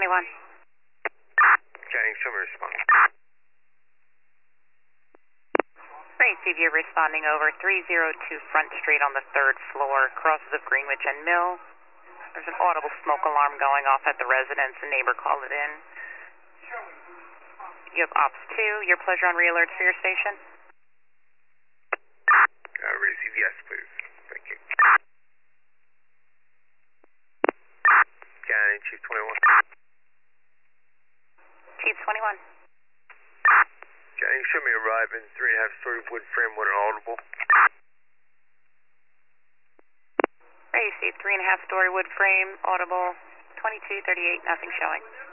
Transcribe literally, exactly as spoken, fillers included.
twenty-one. Channing, show me response. Ray, see if you're responding over three oh two Front Street on the third floor, crosses of Greenwich and Mill. There's an audible smoke alarm going off at the residence. A neighbor called it in. You have Ops two. Your pleasure on re-alerts for your station? Uh, receive, yes, please. Thank you. Channing, Chief twenty-one. Chief twenty-one. Channing, show me arriving, three and a half story wood frame with an audible. Ray, see three and a half story wood frame, audible, twenty-two thirty-eight, nothing showing.